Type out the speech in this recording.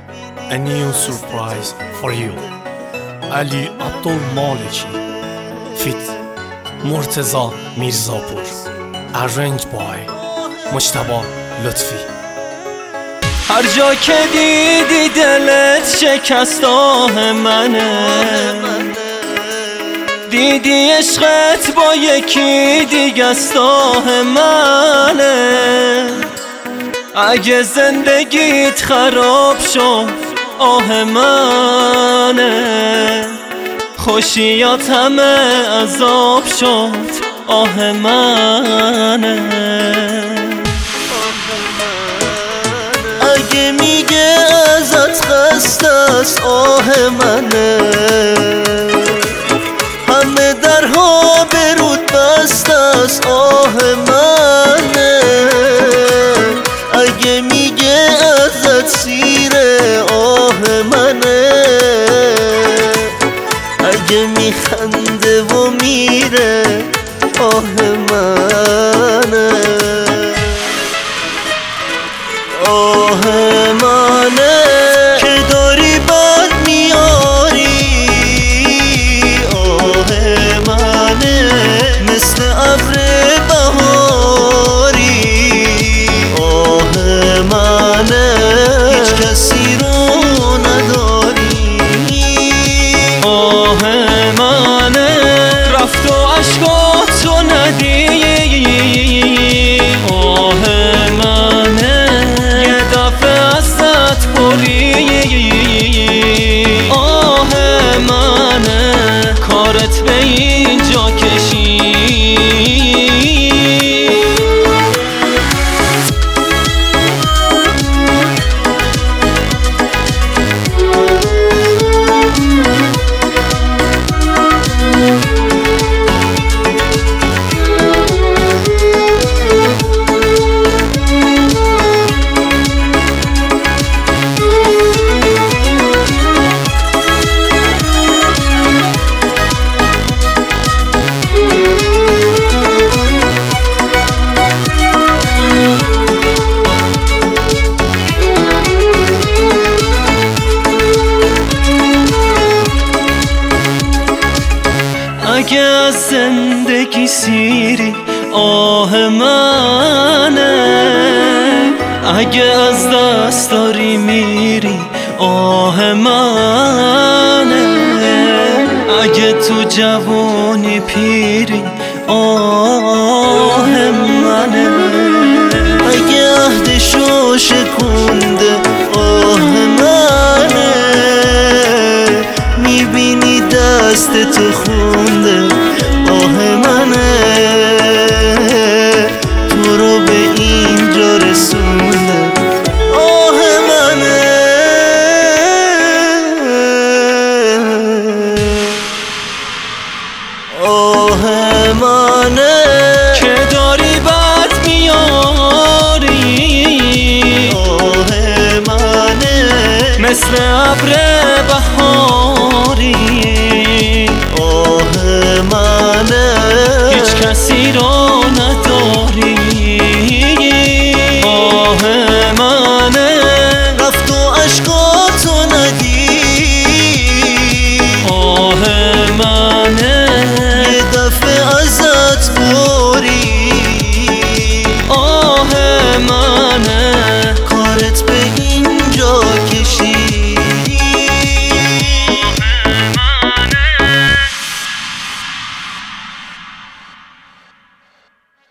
a new surprise for you. Ali Abdul Maliki feat. Murtaza Mirzapur. Arranged by مجتبی لطفی. هر جا که دیدی دلت شکست آه منه، دیدی عشقت با یکی دیگه است آه منه. اگه زندگیت خراب شد آه منه، خوشیات همه عذاب شد آه منه. اگه میگه ازت خسته است آه منه، همه درها به رود بسته است آه منه. اگه میگه ازت سیره آه منه، اگه میخنده و میره آه منه. آه منه که داری بد میاری، آه منه مثل ابر بهاری، آه منه هیچ کسی رو نداری. آه منه رفت و عشقاتو ندید، آه منه یه دفعه ازت برید، آه منه کارت به اینجا کشید. اگه از زندگی سیری آه منه، اگه از دست داری میری آه منه، اگه تو جوانی پیری آه منه، اگه عهدشو شکونده آه منه، میبینی دست تو خونده آه منه، تو رو به اینجا رسونده آه منه. آه منه که داری بد میاری، آه منه مثل ابر بهاری، آه منه هیچ کسی رو